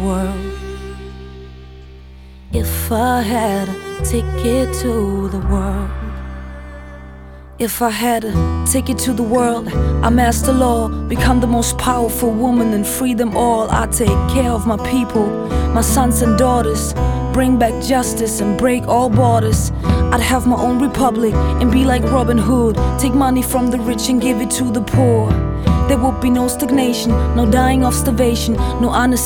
world. If I had a ticket to the world, if I had a ticket to the world, I'd master law, become the most powerful woman and free them all. I'd take care of my people, my sons and daughters, bring back justice and break all borders. I'd have my own republic and be like Robin Hood, take money from the rich and give it to the poor. There would be no stagnation, no dying of starvation, no honest